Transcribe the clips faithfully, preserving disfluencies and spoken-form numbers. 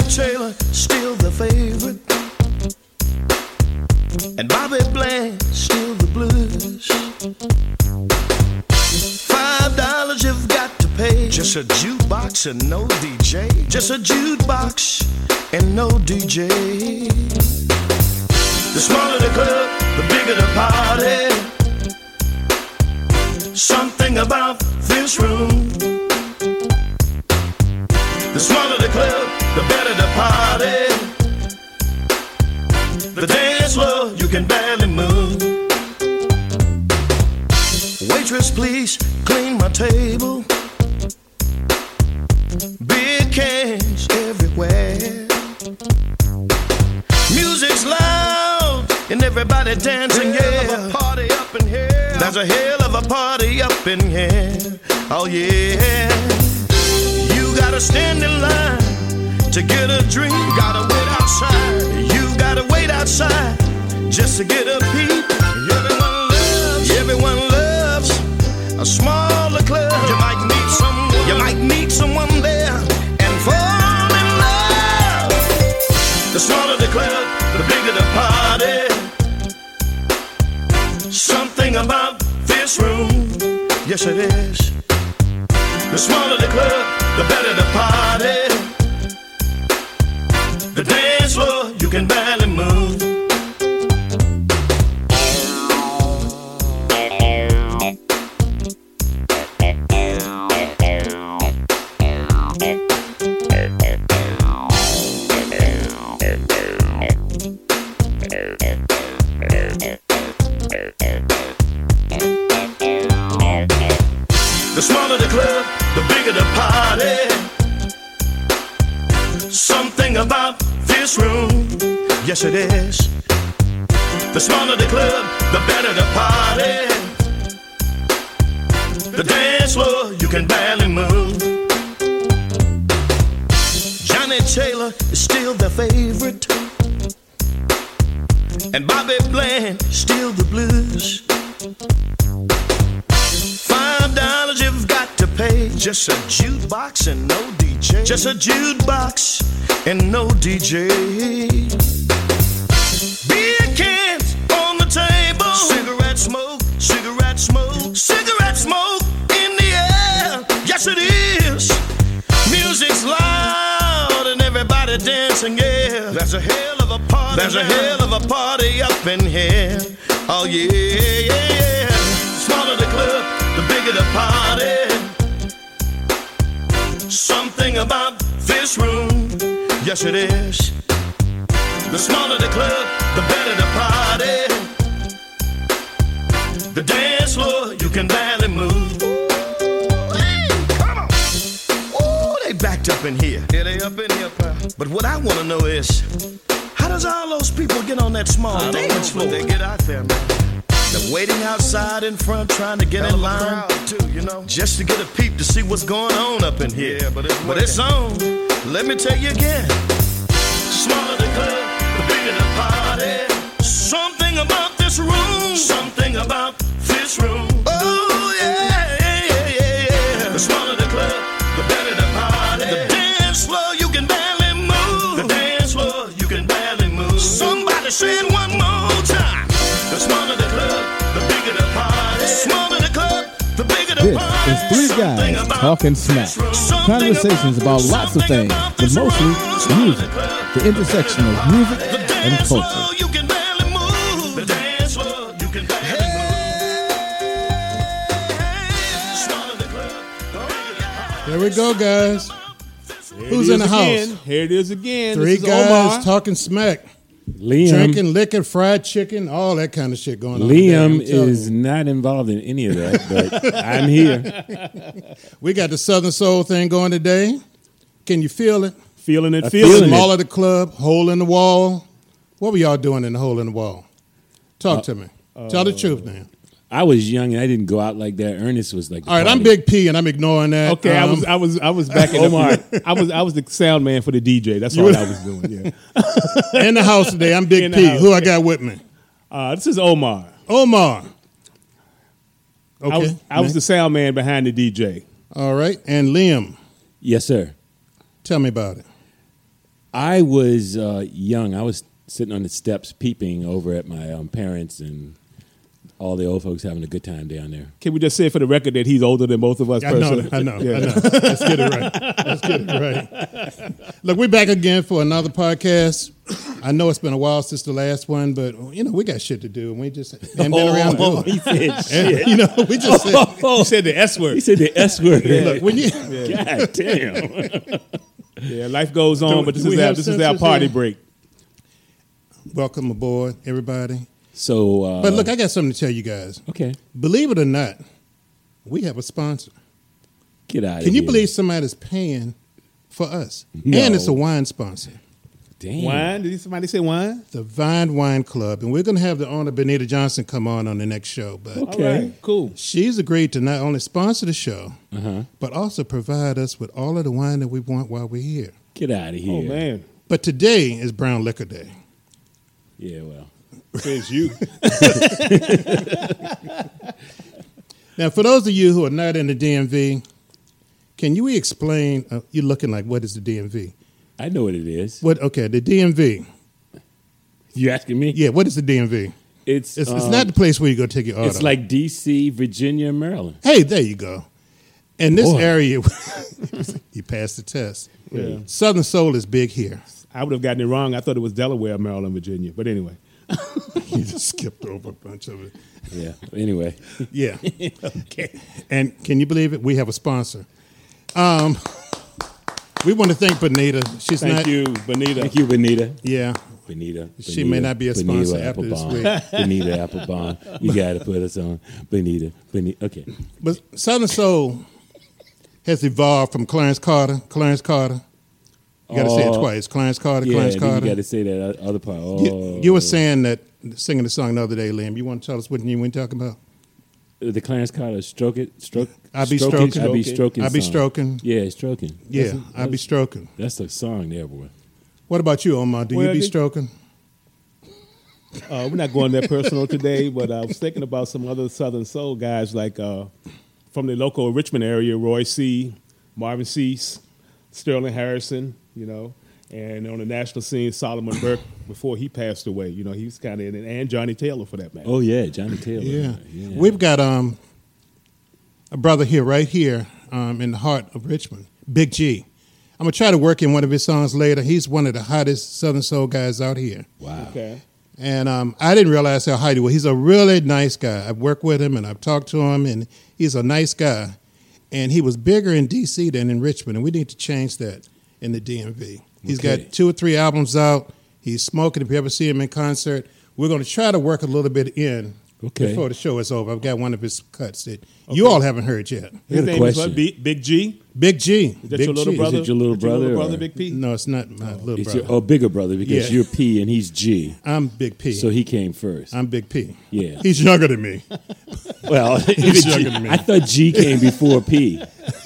Taylor, still the favorite. And Bobby Bland, still the blues. Five dollars you've got to pay. Just a jukebox and no D J. Just a jukebox and no D J. The smaller the club, the bigger the party. Something about this room. The smaller the club, the better the party. The dance floor, you can barely move. Waitress, please clean my table. Big cans everywhere. Music's loud and everybody dancing, yeah. Hell of a party up in here. There's a hell of a party up in here. Oh yeah. You gotta stand in line to get a drink. Gotta wait outside. You gotta wait outside just to get a peep. Everyone loves, everyone loves a smaller club. You might meet someone, you might meet someone there and fall in love. The smaller the club, the bigger the party. Something about this room, yes it is. The smaller the club, the better the party. The dance floor, you can barely move. The smaller the club, the bigger the party. Something about this room, yes it is. The smaller the club, the better the party. The dance floor, you can barely move. Johnny Taylor is still the favorite. And Bobby Bland, still the blues. Five dollars you've got to pay. Just a jukebox and no D J. Just a jukebox and no D J. Beer cans on the table. Cigarette smoke, cigarette smoke, cigarette smoke in the air. Yes it is. Music's loud and everybody dancing, yeah. There's a hell of a party. There's a hell of a party up in here. Oh yeah, yeah, yeah. Smaller the club, the bigger the party. Something about this room, yes it is. The smaller the club, the better the party. The dance floor, you can barely move. Hey, come on. Oh, they backed up in here. Yeah, they up in here, pal. But what I want to know is, how does all those people get on that small dance floor? They get out there, man. They're waiting outside in front, trying to get in line, too, you know, just to get a peep to see what's going on up in here. Yeah, but it's, but it's on. Let me tell you again. Smaller the club, the bigger the party. Something about this room. Something about this room. Oh yeah, yeah, yeah, yeah. The smaller the club, the better the party. The dance floor, you can barely move. The dance floor, you can barely move. Somebody say it one more time. The smaller the club, the bigger the party. The smaller the club, the bigger the party. This is three guys talking smack. Conversations about lots of things, but mostly music. The intersection of music and culture. You can barely move. The dance floor, you can barely move. There we go, guys. Who's in the again. house? Here it is again. Three this is guys Omar. talking smack. Liam, Drinking, licking, fried chicken, all that kind of shit going on. Liam today, I'm telling is you. not involved in any of that, but I'm here. We got the Southern Soul thing going today. Can you feel it? Feeling it, I feeling, feeling it. Mall of the club, hole in the wall. What were y'all doing in the hole in the wall? Talk Uh, to me. Tell the truth now. I was young and I didn't go out like that. Ernest was like, the All right, I'm party. Big P and I'm ignoring that. Okay, I Um, was, I was, I was back in Omar. the. I was, I was the sound man for the D J. That's all I was doing. Yeah. in the house today. I'm Big In the P. house, Who I yeah. got with me? Uh, this is Omar. Omar. Okay. I was, I was the sound man behind the D J. All right. And Liam, Yes, sir. tell me about it. I was uh, young. I was sitting on the steps peeping over at my um, parents and all the old folks having a good time down there. Can we just say for the record that he's older than both of us? I know, I know, yeah. I know. Let's get it right. Let's get it right. Look, we're back again for another podcast. I know it's been a while since the last one, but you know we got shit to do, and we just haven't been oh, around. Oh, he said shit. You know, we just said, oh, he said the S word. He said the S word. yeah. Look, when you, yeah. God damn. Yeah, life goes on, do, but this is is our this is our party here? break. Welcome aboard, everybody. So, uh, but look, I got something to tell you guys. Okay. Believe it or not, we have a sponsor. Get out of here. Can you believe somebody's paying for us? No. And it's a wine sponsor. Damn. Wine? Did somebody say wine? The Vine Wine Club. And we're going to have the owner, Benita Johnson, come on on the next show. But Okay. All right, cool. she's agreed to not only sponsor the show, Uh-huh. but also provide us with all of the wine that we want while we're here. Get out of here. Oh, man. But today is Brown Liquor Day. Yeah, well. Says you. Now, for those of you who are not in the D M V, can you explain? Uh, you're looking like, what is the D M V? I know what it is. What? Okay, the D M V. You asking me? Yeah, what is the D M V? It's It's, um, it's not the place where you go take your auto. It's like D C, Virginia, Maryland. Hey, there you go. In this Boy. area, you passed the test. Yeah. Southern Soul is big here. I would have gotten it wrong. I thought it was Delaware, Maryland, Virginia. But anyway. You just skipped over a bunch of it. Yeah. Anyway. Yeah. Okay. And can you believe it? We have a sponsor. Um, we want to thank Benita. She's Thank not. you, Bonita. Thank you, Benita. Yeah. Benita. She Benita, may not be a sponsor Benita after this Applebaum. week. Benita Applebaum. You got to put us on. Benita. Benita. Okay. But Southern Soul has evolved from Clarence Carter. Clarence Carter. You got to say it Oh. twice. Clarence Carter. Yeah, Clarence then Carter. you got to say that other part. Oh. You, you were saying that singing the song the other day, Liam. You want to tell us what you were talking about? The Clarence Carter, stroke it, stroke. I be stroking, stroking. I be stroking. I be song. stroking. Yeah, stroking. Yeah, That's a- I be that's- stroking. That's a song there, boy. What about you, Omar? Do Well, you be they- stroking? Uh, we're not going that personal today, but I was thinking about some other Southern Soul guys like uh, from the local Richmond area, Roy C., Marvin Cease, Sterling Harrison, you know, and on the national scene, Solomon Burke before he passed away. You know, he was kind of in it, and Johnny Taylor for that matter. Oh yeah, Johnny Taylor. Yeah. yeah. We've got um, a brother here, right here, um, in the heart of Richmond, Big G. I'm going to try to work in one of his songs later. He's one of the hottest Southern Soul guys out here. Wow. Okay. And um, I didn't realize how hot he was. He's a really nice guy. I've worked with him and I've talked to him, and he's a nice guy. And he was bigger in D C than in Richmond, and we need to change that in the D M V. He's Okay. got two or three albums out. He's smoking. If you ever see him in concert, we're going to try to work a little bit in Okay. before the show is over. I've got one of his cuts that you all haven't heard yet. I His got a name is question. what? B- Big G? Big G. Is that Big your little G. brother? Is it your little Is that your brother, brother, or- Big P? No, it's not my little It's brother. your oh bigger brother because Yeah. you're P and he's G, I'm Big P. so he came first. I'm Big P. Yeah. He's younger than me. well, He's G- younger than me. I thought G came before P.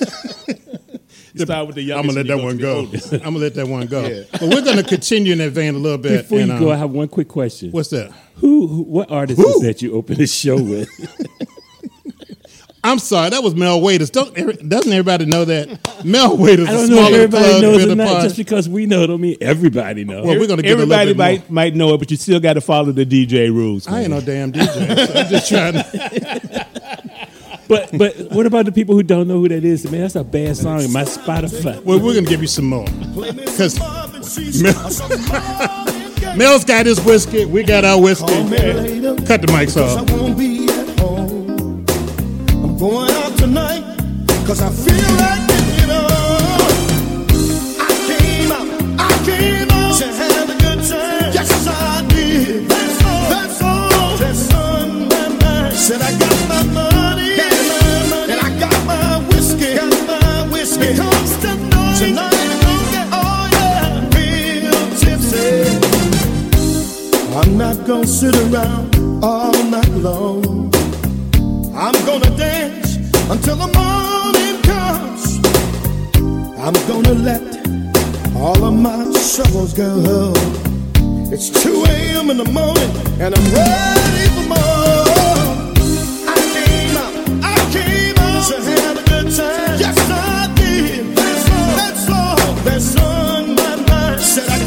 You start with the I'm youngest. gonna let and that you one to go. the I'm gonna let that one go. Yeah. But we're gonna continue in that vein a little bit. Before and, you go, um, I have one quick question. what's that? Who, who what artist Who? is that you opened the show with? I'm sorry, that was Mel Waiters. Don't doesn't everybody know that Mel Waiters? I is don't a know if smaller everybody plug, knows bit or of not. part. Just because we know don't mean everybody knows. Well, we're gonna get a little Everybody bit more. might might know it, but you still got to follow the D J rules. I ain't man. no damn D J. So I'm just trying to. But but what about the people who don't know who that is? Man, that's a bad song in my Spotify. Well, we're gonna give you some more because Mel's got his whiskey. We got our whiskey. Cut the mics I off. won't be at home. I'm going out tonight because I feel like it, you know. I came out, I came out to have a good time. Yes, I did. That's all, that's all that's on my mind. Said I got my money, got my money, and I got my whiskey, got my whiskey. Because tonight, tonight I'm gonna get, oh yeah, real tipsy. I'm not gonna sit around all night long. I'm gonna dance until the morning comes. I'm gonna let all of my troubles go. It's two a.m. in the morning and I'm ready for more. I came out, I came out to have a good time. Yes, I did. That's all, that's all that's on my mind. Said I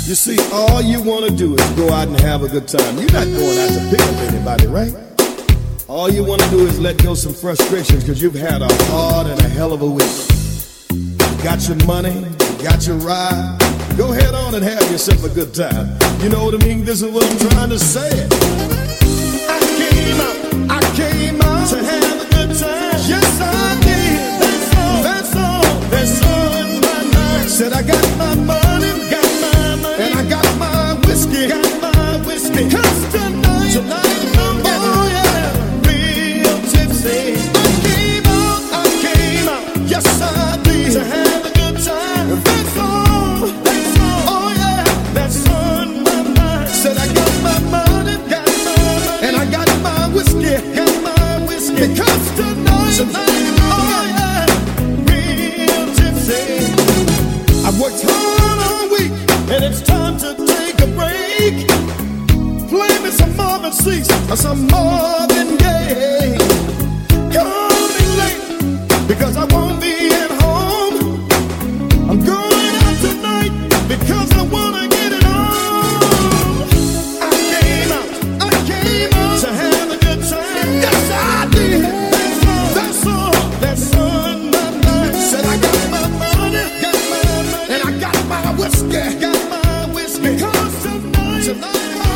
You see, all you want to do is go out and have a good time. You're not going out to pick up anybody, right? All you want to do is let go some frustrations because you've had a hard and a hell of a week. You got your money, you got your ride. Go head on and have yourself a good time. You know what I mean? This is what I'm trying to say. I came out, I came out to have a good time. Yes, I did. That's all, that's all, that's all in my mind. Said I got my money, got my money, and I got my whiskey, got my whiskey. Cause tonight, tonight, I'm oh yeah, real tipsy. I came out, I came out, yes I did, to have a good time. That's all, that's all, oh yeah, that's on my mind. Said I got my money, got my money, and I got my whiskey, got my whiskey. Because tonight, tonight, oh yeah, real tipsy. I've worked hard all week, and it's time to take a break. Play me some Marvin Cease or some Marvin Gaye. Call me late because I won't be at home. I'm going out tonight because I wanna get it on. I came out, I came out to have a good time. Yes, I did. That's all, that's all, that's on my mind. Said I got my money, got my money, and I got my whiskey, got my whiskey. Because tonight, tonight.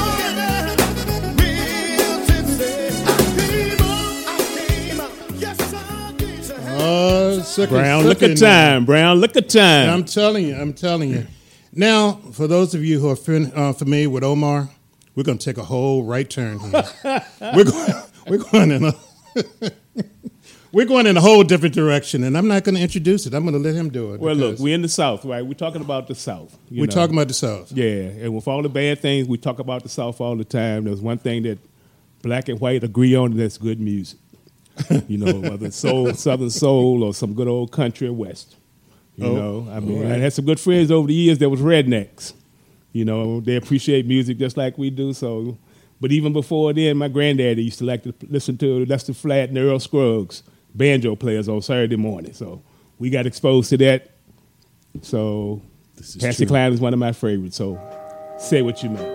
Uh, second, Brown, look second, at time. Brown, look at time. I'm telling you, I'm telling you. Now, for those of you who are fin- uh, familiar with Omar, we're going to take a whole right turn here. we're going, we're going in a, we're going in a whole different direction, and I'm not going to introduce it. I'm going to let him do it. Well, look, we're in the South, right? We're talking about the South. We're know. talking about the South. Yeah, and with all the bad things, we talk about the South all the time. There's one thing that black and white agree on, and that's good music. You know, whether it's soul, Southern soul, or some good old country or West. You oh, know, I mean, right. I had some good friends over the years that was rednecks. You know, they appreciate music just like we do. So, but even before then, my granddaddy used to like to listen to Lester Flatt and Earl Scruggs, banjo players on Saturday morning. So we got exposed to that. So Patsy Cline is one of my favorites. So say what you know.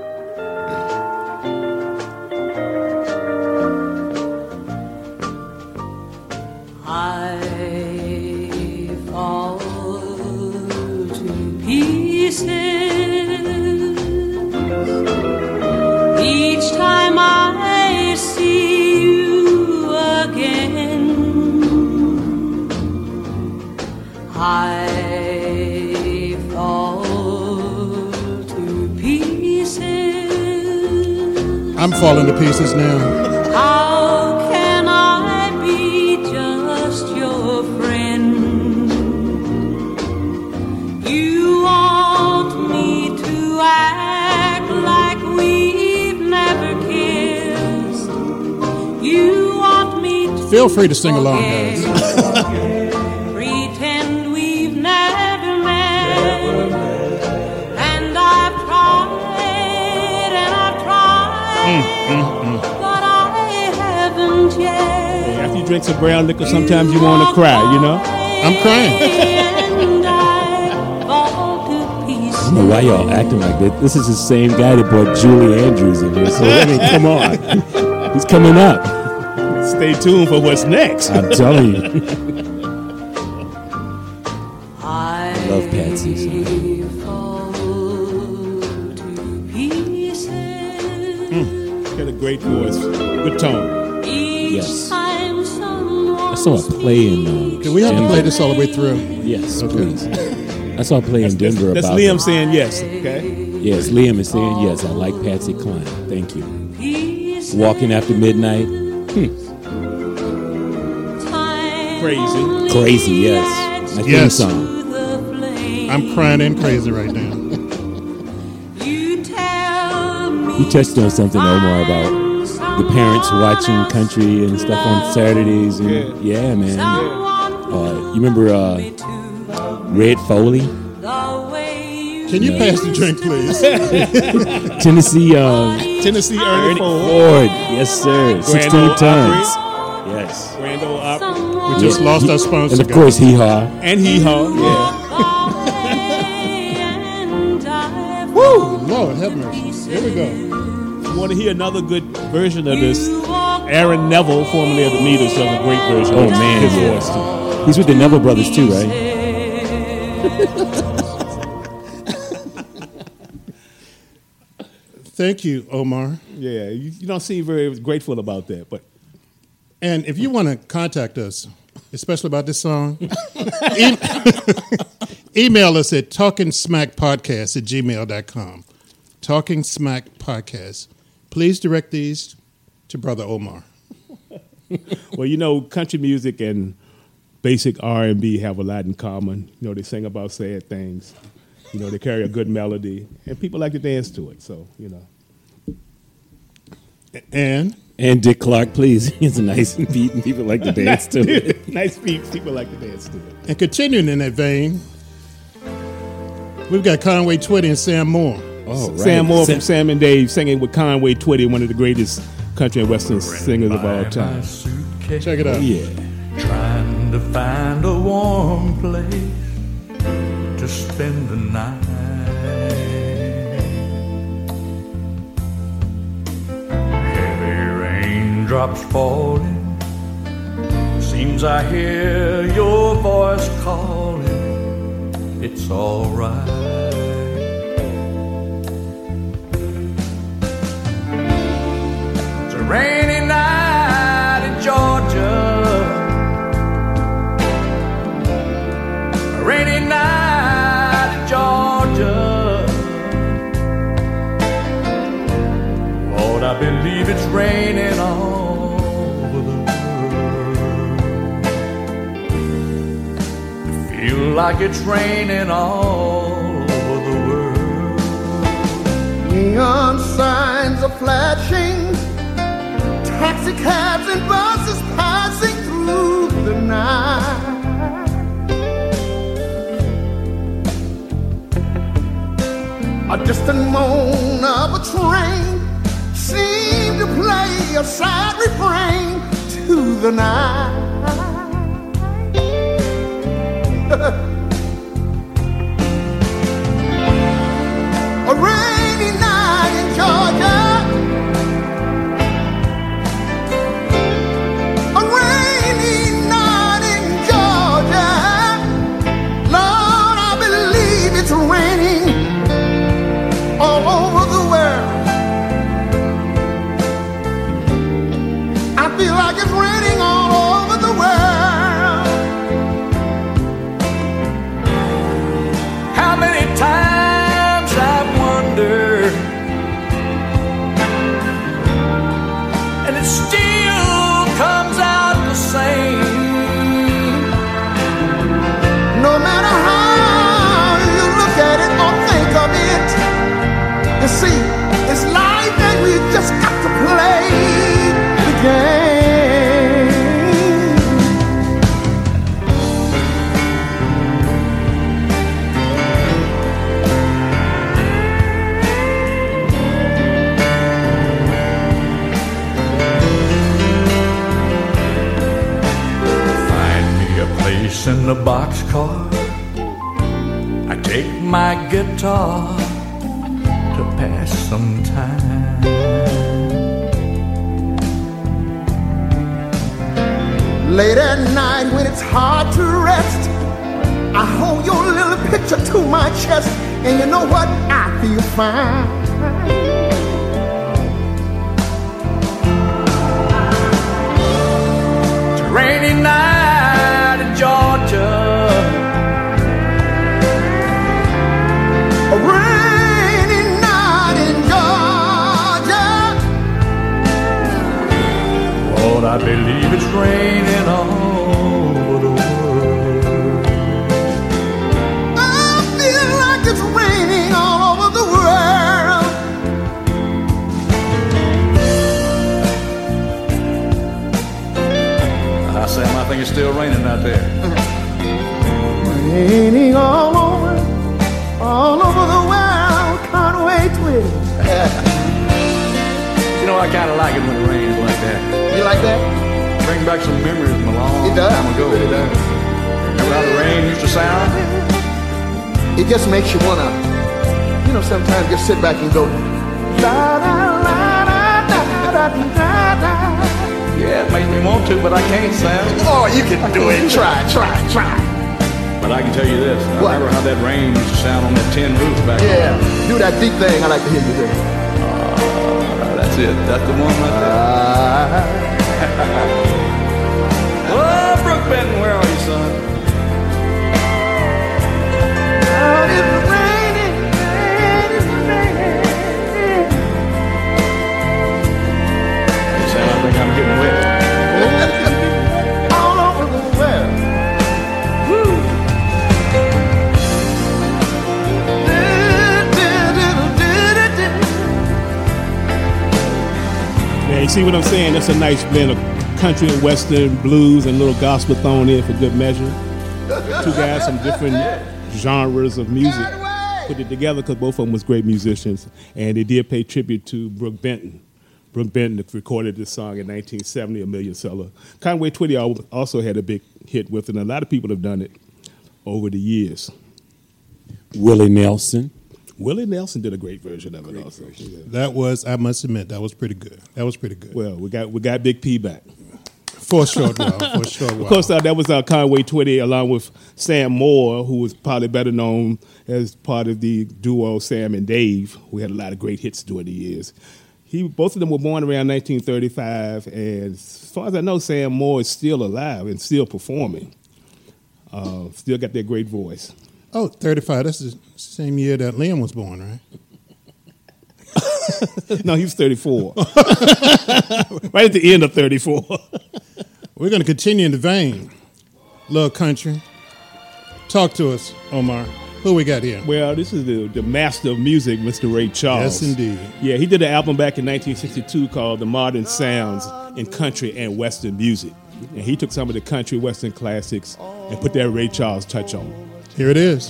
Each time I see you again, I fall to pieces. I'm falling to pieces now. How can I be just your friend? You want me to act like we've never kissed. You want me to feel free to sing along, guys. Pretend we've never met. And I've tried and I've tried, mm, mm, mm. but I haven't yet. Hey, after you drink some brown liquor, sometimes you want to cry, you know? I'm crying. I don't know why y'all acting like that. This is the same guy that brought Julie Andrews in here. So, I mean, come on. He's coming up. Stay tuned for what's next. I'm telling you. I love Patsy. Mm. Got a great voice. Good tone. Yes. I saw a play in uh, Can we have to play this all the way through? Yes, okay. Please. I saw a play that's, in Denver that's, about That's Liam that. saying yes, okay? Yes, Liam is saying yes. I like Patsy Cline. Thank you. Walking After Midnight. Hmm. Crazy. Crazy, yes. My yes. theme song. I'm crying and crazy right now. You touched on something, Omar, about the parents watching country and stuff on Saturdays. And yeah. yeah, man. Uh, you remember uh, Red Foley? Can you no. pass the drink, please? Tennessee, um, Tennessee Ernie, Ernie Ford. Ford. Yes, sir. sixteen tons. Yes. Grand Ole Opry. We just yeah. lost he, our sponsor. And of course, Hee Haw. And Hee Haw, yeah. Woo! Lord have mercy. Here we go. You want to hear another good version of this? Aaron Neville, formerly of the Meters, does a great version. Oh, man. His Yeah. voice, too. He's with the Neville brothers, too, right? Thank you, Omar. Yeah, you, you don't seem very grateful about that, but And if you want to contact us, especially about this song, e- email us at talkingsmackpodcast at gmail dot com. Talking Smack Podcast. Please direct these to Brother Omar. well, you know, country music and basic R and B have a lot in common. You know, they sing about sad things. You know, they carry a good melody, and people like to dance to it. So, you know. And And Dick Clark, please. It's a nice beat, and people like to dance to it. Nice beat. People like to dance to it. and continuing in that vein, we've got Conway Twitty and Sam Moore. Oh, right. Sam Moore Sam- from Sam and Dave singing with Conway Twitty, one of the greatest country and western singers of all time. Check it out. Yeah. Trying to find a warm place to spend the night. Heavy raindrops falling. Seems I hear your voice calling. It's all right. It's a rainy night in Georgia. A rainy night in Georgia. Lord, I believe it's raining all over the world. I feel like it's raining all over the world. Neon signs are flashing, taxi cabs and buses passing through the night. A distant moan of a train seemed to play a sad refrain to the night. A rainy night in Georgia. A rainy night in Georgia. Lord, I believe it's raining all over the world. I feel like it's raining all over the world. How many times I've wondered, and it still comes out the same. No matter how you look at it or think of it, you see, it's life that we just got to play the game. Find me a place in the boxcar. I take my guitar to pass some time. Late at night when it's hard to rest, I hold your little picture to my chest, and you know what? I feel fine. It's a rainy night in Georgia. A rainy night in Georgia. Lord, I believe it's raining all over the world. I feel like it's raining all over the world. I Sam, I think it's still raining out there. Raining all over, all over the world. Conway Twitty. You know, I kind of like it when it rains like that. You like that? Bring back some memories from a long It does. time ago. It does. Remember how the rain used to sound? It just makes you wanna you know, sometimes just sit back and go, la la la la la la la la. Yeah, it makes me want to, but I can't, Sam. Oh, you can do it. Try, try, try. But I can tell you this. I What? remember how that rain used to sound on that tin roof back Yeah, do that deep thing. I like to hear you do. then. That's it. That's the one right there. Ah. Oh, Brooke Benton, where are you, son? But it's raining, raining, raining. Hey, Sam, I think I'm getting wet. All over the world. Woo. Yeah, you see what I'm saying? That's a nice blend of country and western, blues, and a little gospel thrown in for good measure. Two guys from different genres of music put it together because both of them was great musicians, and they did pay tribute to Brooke Benton. Brooke Benton recorded this song in nineteen seventy, a million seller. Conway Twitty al- also had a big hit with it, and a lot of people have done it over the years. Willie Nelson. Willie Nelson did a great version of it also. Yeah. That was, I must admit, that was pretty good. That was pretty good. Well, we got we got Big P back. For a short while. For a short while. Of course, uh, that was uh, Conway Twitty along with Sam Moore, who was probably better known as part of the duo Sam and Dave, who had a lot of great hits during the years. He, both of them were born around nineteen thirty-five, and as far as I know, Sam Moore is still alive and still performing. Uh, still got that great voice. Oh, thirty-five. That's the same year that Liam was born, right? No, he was thirty-four. Right at the end of thirty-four. We're going to continue in the vein. Love country. Talk to us, Omar. Who we got here? Well, this is the, the master of music, Mister Ray Charles. Yes, indeed. Yeah, he did an album back in nineteen sixty-two called The Modern Sounds in Country and Western Music. And he took some of the country western classics and put that Ray Charles touch on it. Here it is.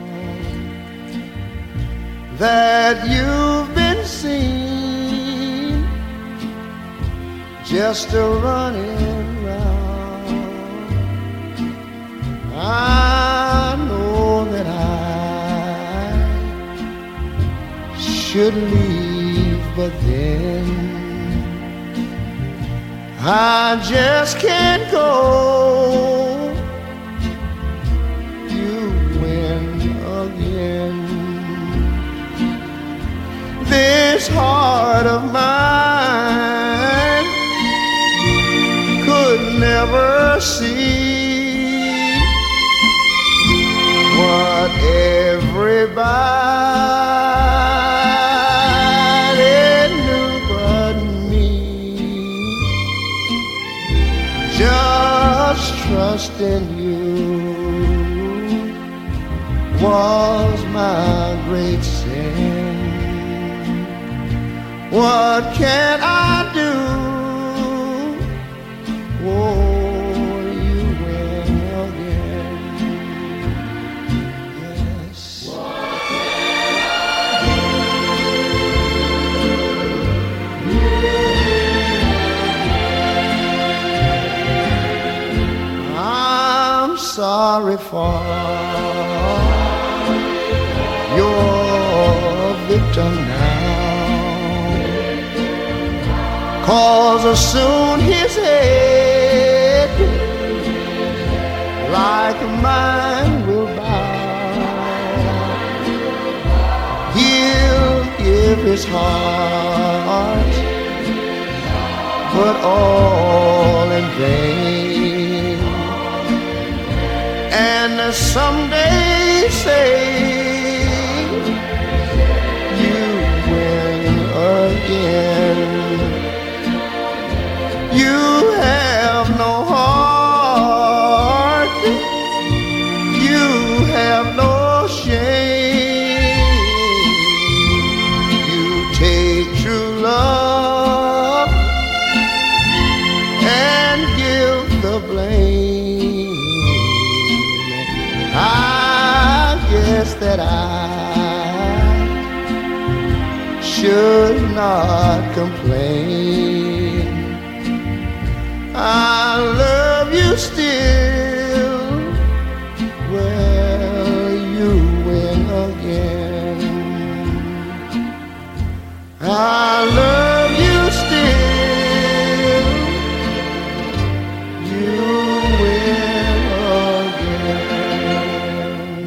That you've been seen just a running round. I know that I should leave, but then I just can't go. You win again. This heart of mine could never see what everybody knew but me. Just trust in you was my great sin. What can I do? Oh, you win again. Yes. I'm sorry for your victim now. 'Cause soon his head, like mine, will bow. He'll give his heart, but all in vain. And someday say you win again. You have no heart, you have no shame. You take true love and give the blame. I guess that I should not complain. I love you still. Well, you win again. I love you still. You will again.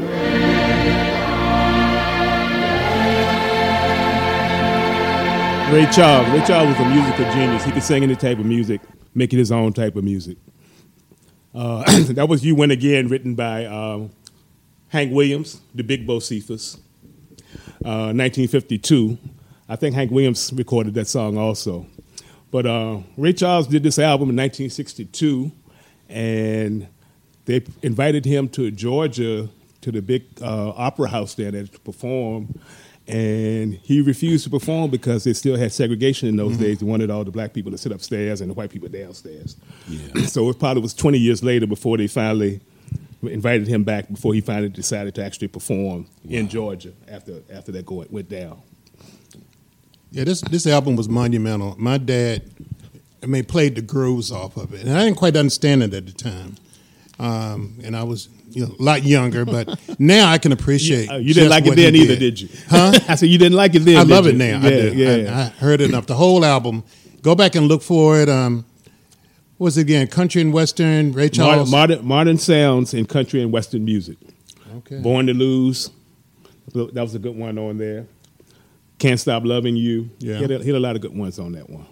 Ray Charles. Ray Charles was a musical genius. He could sing any type of music, make it his own type of music. Uh, that was You Win Again, written by um, Hank Williams, the Big Bocephus, uh, nineteen fifty-two. I think Hank Williams recorded that song also. But uh, Ray Charles did this album in nineteen sixty-two, and they invited him to Georgia to the big uh, opera house there to perform. And he refused to perform because they still had segregation in those mm-hmm. days. They wanted all the black people to sit upstairs and the white people downstairs. Yeah. So it probably was twenty years later before they finally invited him back, before he finally decided to actually perform wow. in Georgia after after that go, went down. Yeah, this this album was monumental. My dad, I mean, played the grooves off of it. And I didn't quite understand it at the time. Um, and I was you know, a lot younger, but now I can appreciate. You, uh, you didn't like it then either, did. did you? Huh? I said you didn't like it then. I love you? it now. Yeah, I do. yeah. I, I heard it enough. The whole album. Go back and look for it. Um, what was it again? Country and Western. Ray Charles. Modern, modern, modern sounds in country and Western music. Okay. Born to Lose. That was a good one on there. Can't Stop Loving You. Yeah. He had a, he had a lot of good ones on that one.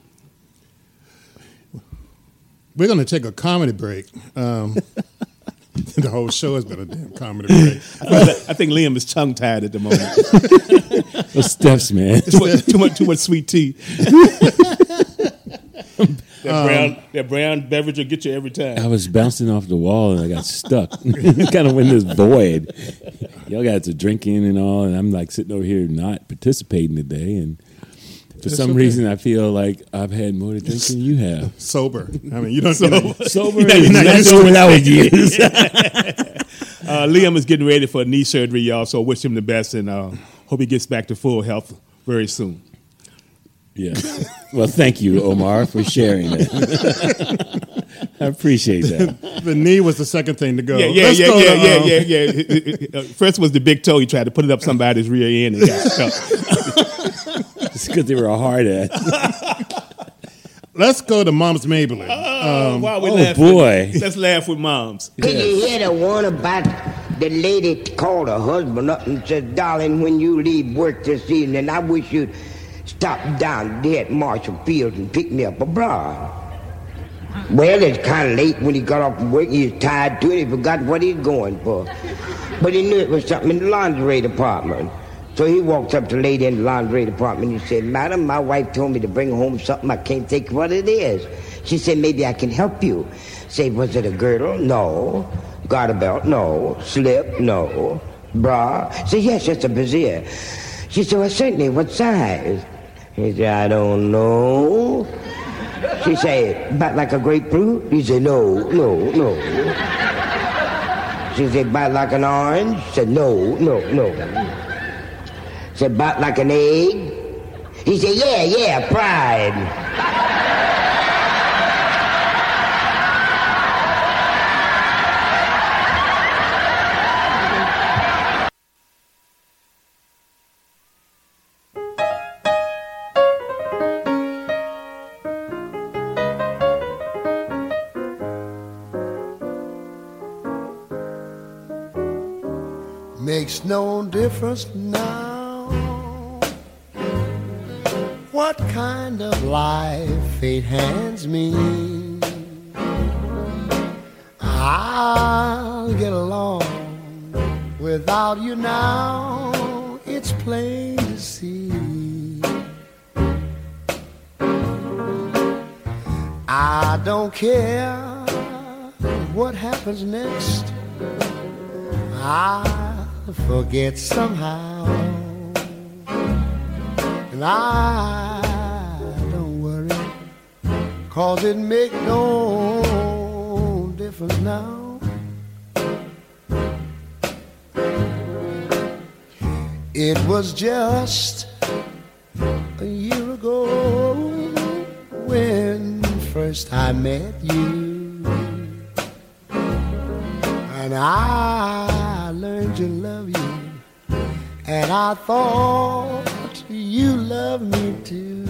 We're going to take a comedy break. Um, the whole show has been a damn comedy break. I think Liam is tongue-tied at the moment. Those steps, man. too, much, too, much, too much sweet tea. that, um, brown, that brown beverage will get you every time. I was bouncing off the wall and I got stuck. Kind of in this void. Y'all got to drinking and all, and I'm like sitting over here not participating today. And for It's some okay. reason, I feel like I've had more to drink than you have. Sober. I mean, you don't So- know. Sober, Yeah, you're not that's used the to word it. I would use. Uh, Liam is getting ready for knee surgery, y'all, so wish him the best, and uh, hope he gets back to full health very soon. Yeah. Well, thank you, Omar, for sharing that. I appreciate that. The knee was the second thing to go. Yeah, yeah, Let's yeah, go yeah, to, yeah, um, yeah, yeah. Uh, First was the big toe. He tried to put it up somebody's rear end and got stuck. It's because they were a hard ass. Let's go to Mom's Maybelline. Oh, wow, we oh, laugh boy. With, let's laugh with moms. Did you hear the one about the lady called her husband up and said, darling, when you leave work this evening, I wish you'd stop down there at Marshall Field and pick me up a bra. Well, it's kind of late when he got off from work. He was tired too, and he forgot what he was going for. But he knew it was something in the lingerie department. So he walked up to the lady in the lingerie department and he said, Madam, my wife told me to bring home something. I can't think what it is. She said, maybe I can help you. Say, was it a girdle? No. Garter belt? No. Slip? No. Bra? Say, yes, it's a brassiere. She said, well, certainly. What size? He said, I don't know. She said, about like a grapefruit? He said, no, no, no. She said, about like an orange? He said, no, no, no. Said, about like an egg? He said, yeah, yeah, pride. Makes no difference now what kind of life fate hands me. I'll get along without you now, it's plain to see. I don't care what happens next, I'll forget somehow, and I don't worry, 'cause it make no difference now. It was just a year ago when first I met you, and I learned to love you, and I thought you you love me too.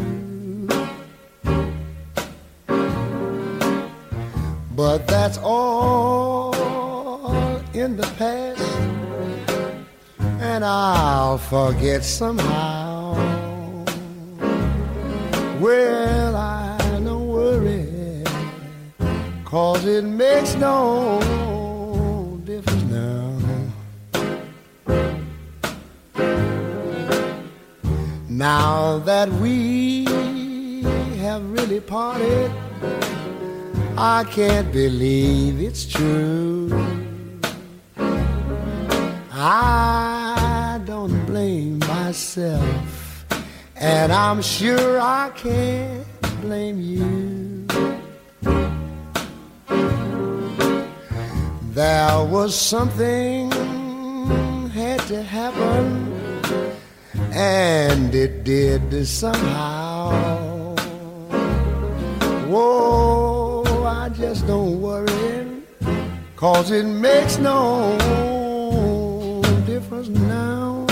But that's all in the past, and I'll forget somehow. Well, I don't worry, 'cause it makes no difference now. Now that we have really parted, I can't believe it's true. I don't blame myself, and I'm sure I can't blame you. There was something had to happen, and it did somehow. Whoa, I just don't worry, 'cause it makes no difference now.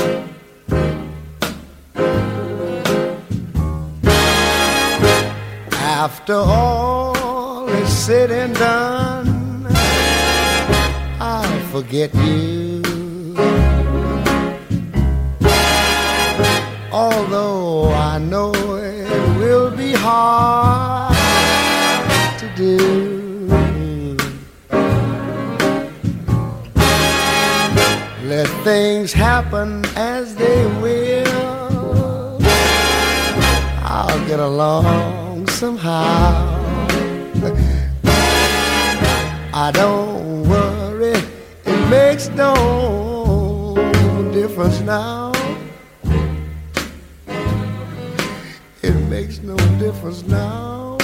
After all is said and done, I'll forget you. Although I know it will be hard to do. Let things happen as they will, I'll get along somehow. I don't worry, it makes no difference now. It makes no difference now.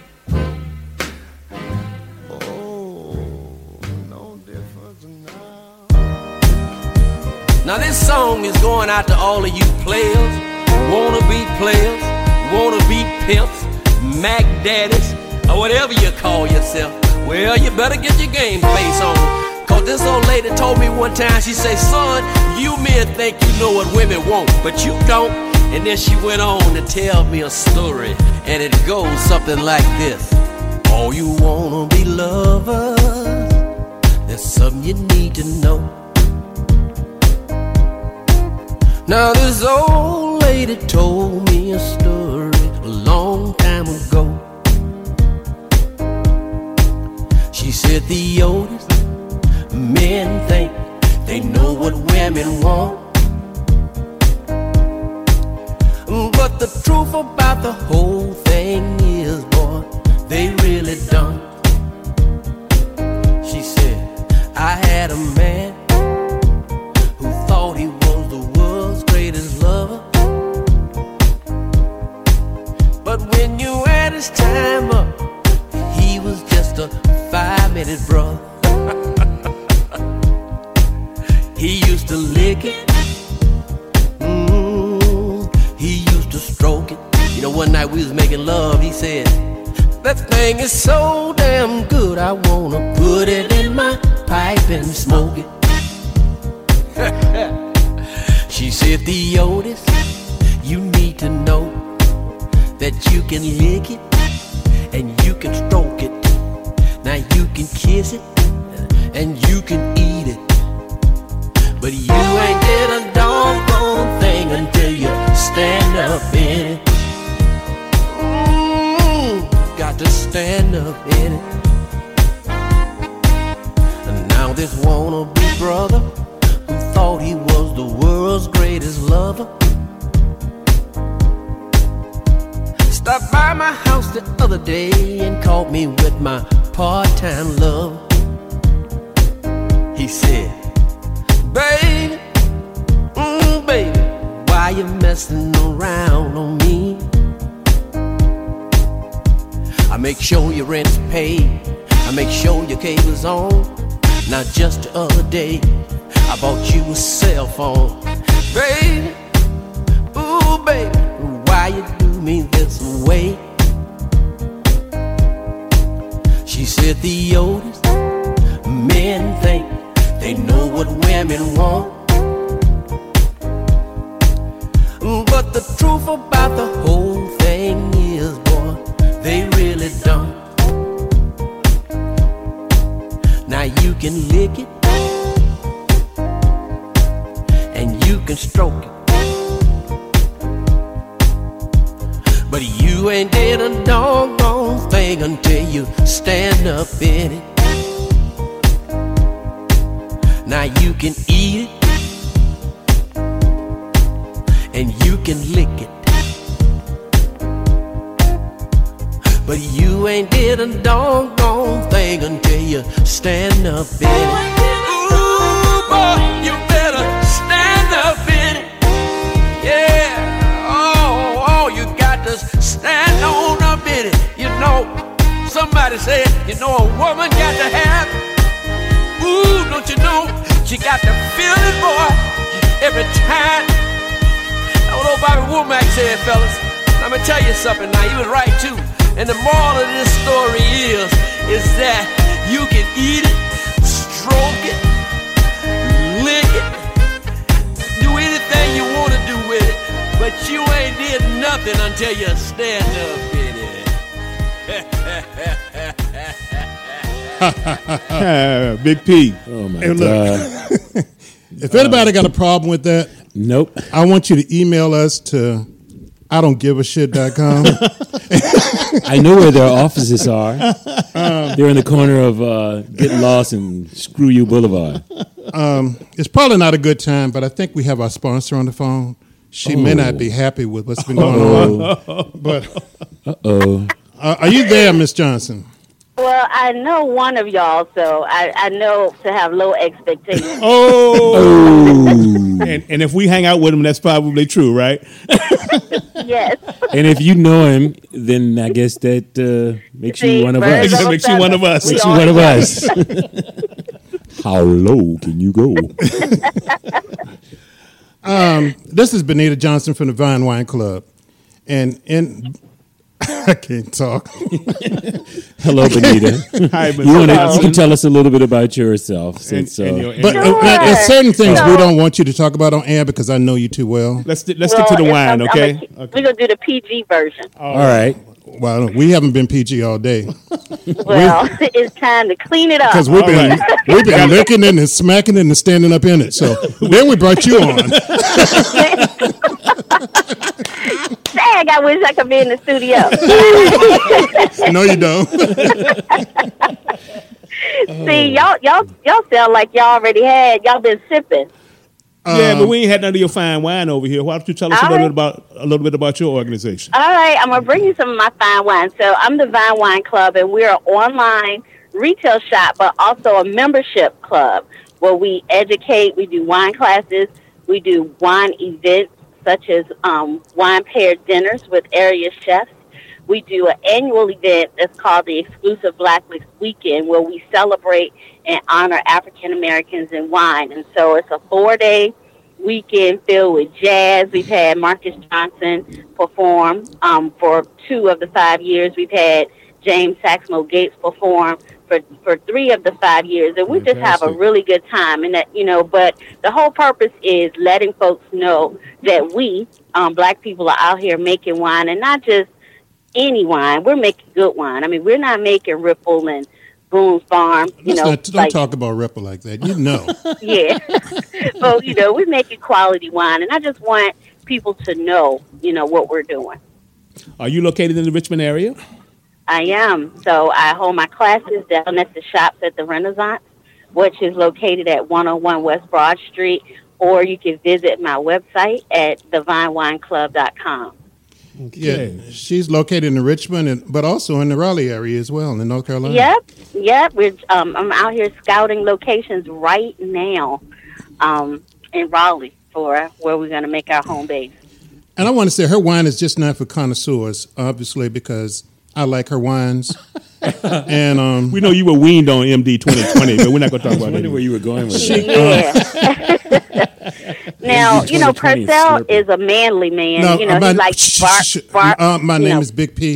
Oh, no difference now. Now this song is going out to all of you players, wanna be players, wanna be pimps, Mac daddies, or whatever you call yourself. Well, you better get your game face on. 'Cause this old lady told me one time, she said, son, you men think you know what women want, but you don't. And then she went on to tell me a story, and it goes something like this. All you wanna be lovers, there's something you need to know. Now this old lady told me a story a long time ago. She said the oldest men think they know what women want, but the truth about the whole thing is, boy, they really don't. She said, I had a man who thought he was the world's greatest lover, but when you add his time up, he was just a five-minute brother. He used to lick it, stroke it. You know, one night we was making love, he said, that thing is so damn good, I wanna put it in my pipe and smoke it. She said, the Otis, you need to know that you can lick it and you can stroke it. Now you can kiss it and you can eat it, but you ain't did a doggone thing until you stand up in it. Mm, got to stand up in it. And now this wannabe brother who thought he was the world's greatest lover stopped by my house the other day and caught me with my part-time love. He said, baby, mm, baby, why you messing around on me? I make sure your rent's paid, I make sure your cable's on. Now just the other day, I bought you a cell phone. Baby, ooh baby, why you do me this way? She said the oldest men think they know what women want, but the truth the whole thing is, boy, they really don't. Now you can lick it and you can stroke it, but you ain't did a doggone thing until you stand up in it. Now you can eat it and you can lick it, but you ain't did a doggone thing until you stand up in it. Ooh, boy, you better stand up in it. Yeah, oh, oh, you got to stand on up in it. You know, somebody said, you know, a woman got to have, ooh, don't you know, she got to feel it, boy, every time. I don't know Bobby Womack said, fellas. I'm gonna tell you something now. He was right too. And the moral of this story is, is that you can eat it, stroke it, lick it, do anything you want to do with it, but you ain't did nothing until you stand up in it. Big P. Oh my And God. look, if anybody got a problem with that, Nope. I want you to email us to I don't give a shit dot com. I know where their offices are. They're in the corner of uh, Get Lost and Screw You Boulevard. Um, it's probably not a good time, but I think we have our sponsor on the phone. She may not be happy with what's been going on. But Uh-oh. uh, are you there, Miss Johnson? Well, I know one of y'all, so I, I know to have low expectations. Oh. and, and if we hang out with him, that's probably true, right? Yes. And if you know him, then I guess that uh, makes See, you one of birds us. of a Makes you one of us. We Makes you all one of together. us. How low can you go? Um, this is Benita Johnson from the Vine Wine Club. And in I can't talk. Hello, Benita. Hi, You, wanna, you can tell us a little bit about yourself. Since, And- and uh, your- and But your- uh, uh, there's certain things So- we don't want you to talk about on air because I know you too well. let's let's Well, stick to the it's- wine, I'm- I'm okay? gonna keep- We're going to do the P G version. all right. Well, we haven't been P G all day Well, it's time to clean it up. because we've All been right. we've been licking it and smacking it and standing up in it. So then we brought you on. Dang, I wish I could be in the studio. No, you don't. See, y'all, y'all, y'all sound like y'all already had. Y'all been sipping. Yeah, but we ain't had none of your fine wine over here. Why don't you tell us a All little right. bit about a little bit about your organization? All right, I'm gonna bring you some of my fine wine. So I'm the Vine Wine Club, and we're an online retail shop, but also a membership club where we educate. We do wine classes. We do wine events such as um, wine paired dinners with area chefs. We do an annual event that's called the Exclusive Black Mix Weekend, where we celebrate and honor African Americans in wine. And so it's a four-day weekend filled with jazz. We've had Marcus Johnson perform um, for two of the five years. We've had James Saxmo Gates perform for, for three of the five years. And we just have a Fantastic. really good time. And that, you know, but the whole purpose is letting folks know that we, um, black people, are out here making wine, and not just any wine. We're making good wine. I mean, we're not making Ripple and Boone's Farm, you Let's know. not, don't like, talk about Ripple like that. You know. yeah. So, you know, we're making quality wine, and I just want people to know, you know, what we're doing. Are you located in the Richmond area? I am. So I hold my classes down at the shops at the Renaissance, which is located at one oh one West Broad Street, or you can visit my website at the vine wine club dot com. Yeah, she's located in Richmond, and, but also in the Raleigh area as well, in North Carolina. Yep, yep. We're, um, I'm out here scouting locations right now um, in Raleigh for where we're going to make our home base. And I want to say her wine is just not for connoisseurs, obviously, because I like her wines. and um, We know you were weaned on M D twenty twenty, but we're not going to talk about wonder that. where you were going with She- it. Yeah. Now, you know, twenty twenty Purcell slurping. is a manly man. no, you know, my, he likes shh, bark, shh, bark. uh, my you name know. is Big P.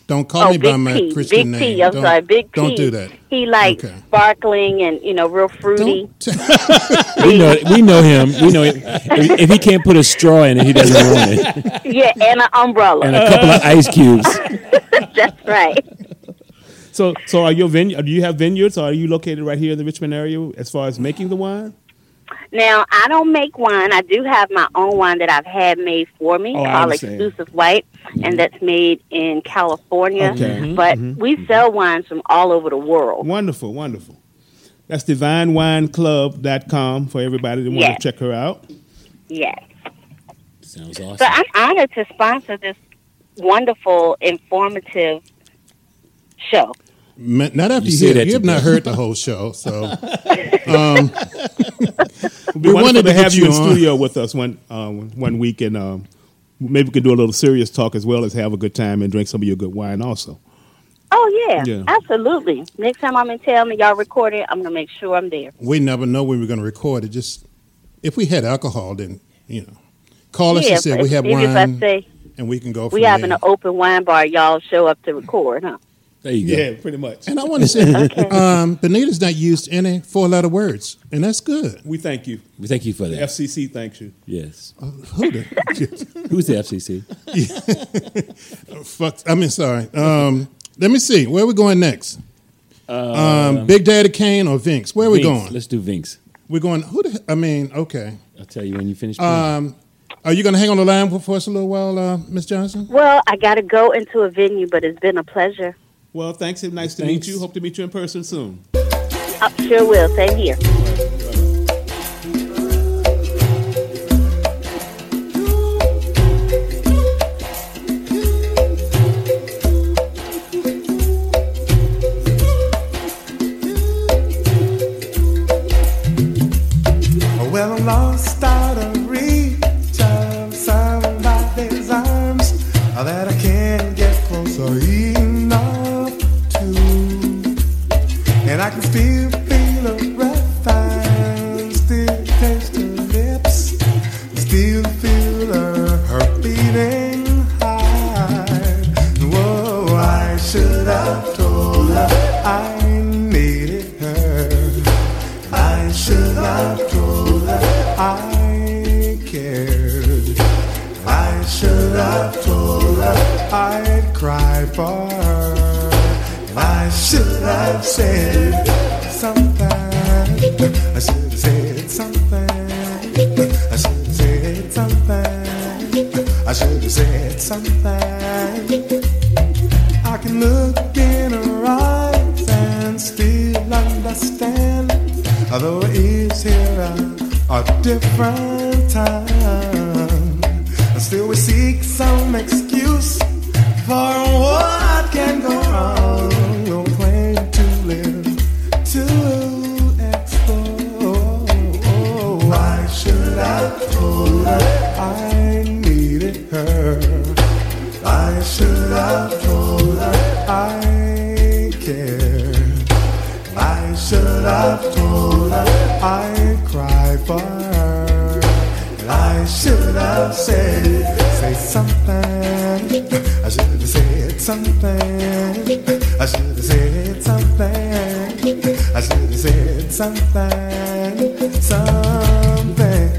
Don't call oh, me Big by my P. Christian Big name. P. I'm don't, sorry, Big P. Don't do that. He likes Okay. sparkling and you know, real fruity. We know we know him. We know it. If, if he can't put a straw in it, he doesn't want it. Yeah, and an umbrella. And a couple of ice cubes. That's right. So, so are your vine- Do you have vineyards, or are you located right here in the Richmond area as far as making the wine? Now, I don't make wine. I do have my own wine that I've had made for me Oh, I called understand. Exclusive White, and that's made in California. Okay. Mhm, But mhm. we sell wines from all over the world. Wonderful, wonderful. That's divine wine club dot com for everybody that want Yes. to check her out. Yes. Sounds awesome. So I'm honored to sponsor this wonderful, informative show. Ma- Not after You you, say hear that it. You have to not me. heard the whole show, so It'd um, be we wonderful wanted to to have get you in you on. studio with us one um, one week, and um, maybe we could do a little serious talk as well as have a good time and drink some of your good wine also. Oh, yeah, Yeah. absolutely. Next time I'm in town and y'all recording, I'm going to make sure I'm there. we never know when we're going to record it. Just if we had alcohol, then you know, call us yeah, and say we have if, if I wine, say and we can go. From we having there. an open wine bar, y'all show up to record, huh? There you go. Yeah, pretty much. And I want to say, um, Benita's not used any four-letter words, and that's good. We thank you. We thank you for The that. F C C thanks you. Yes. Uh, who the Who's the F C C? fuck? I mean, sorry. Um, let me see. Where are we going next? um, Big Daddy Kane or Vince? Where are we Vinks. going? Let's do Vinks. We're going. Who the? I mean, okay. I'll tell you when you finish. Um, are you going to hang on the line for, for us a little while, uh, Miss Johnson? Well, I got to go into a venue, but it's been a pleasure. Well, thanks. It's nice to Thanks. meet you. Hope to meet you in person soon. I sure will. Same here. Well, I'm lost out of reach of somebody's arms that I can't get closer enough to, and I can still feel her breath and still taste her lips, still feel her heart beating high. Whoa, I should have told her I needed her. I should have told her I cared. I should have told her I'd cry for her. And I should have said something. I should have said something. I should have said something. I should have said something. I can look in her eyes and still understand, although it's here at a different time. And still we seek some excuse for what can go wrong. We'll claim to live to explore. I should have told her I needed her. I should have told her I cared. I should have told her I'd cry for her. And I should have said, say something. I should have said something. I should have said something. I should have said something. Something.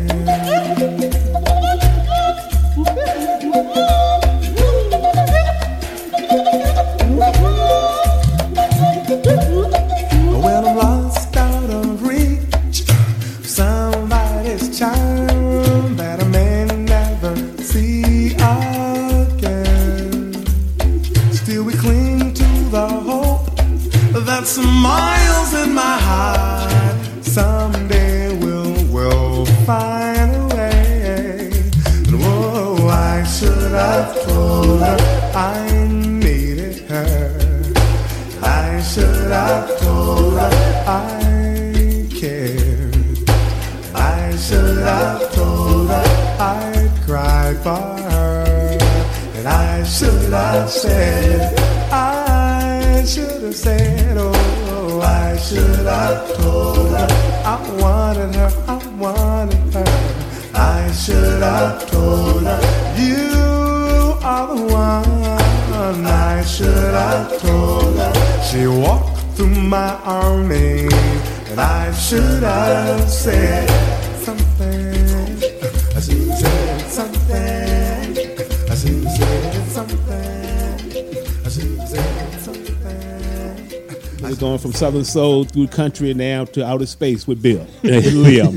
Well, I'm lost out of reach of somebody's charm that I may never see again. Still we cling to the hope that some miles in my heart someday we'll, we'll find a way. And whoa, I should have told her I needed her. I should have told her I cared. I should have told her I'd cry for her. And I should have said, I should have said, oh, I should have told her I wanted her, I wanted her. I should have told her you are the one. I should have told her. She walked through my army, and I should have said something. I should have said something. I should have said something. I should have said something. We're going from Southern Soul through country now to outer space with Bill, with Liam.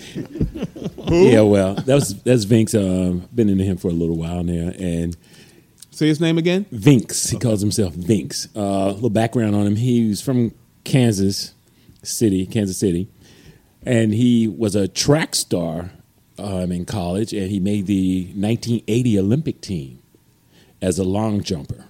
Yeah, well, that was that's Vince. Uh, been into him for a little while now, and say his name again. Vince. He calls himself Vince. Uh, a little background on him: he was from Kansas City, Kansas City, and he was a track star um, in college, and he made the nineteen eighty Olympic team as a long jumper.